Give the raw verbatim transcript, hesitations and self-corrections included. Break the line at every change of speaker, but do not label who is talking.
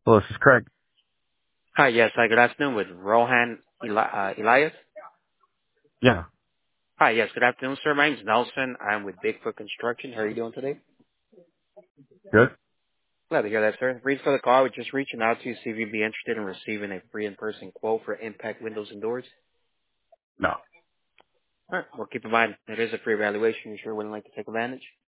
Well, this is Craig.
Hi, yes. Hi, good afternoon with Rohan Eli- uh, Elias.
Yeah,
Hi, yes. Good afternoon, sir. My name's Nelson. I'm with Bigfoot Construction. How are you doing today?
good.
Glad to hear that, sir. Reason for the call, we're just reaching out to you, see if you'd be interested in receiving a free in-person quote for impact windows and doors.
No.
All right. Well, keep in mind, it is a free evaluation. You sure wouldn't like to take advantage?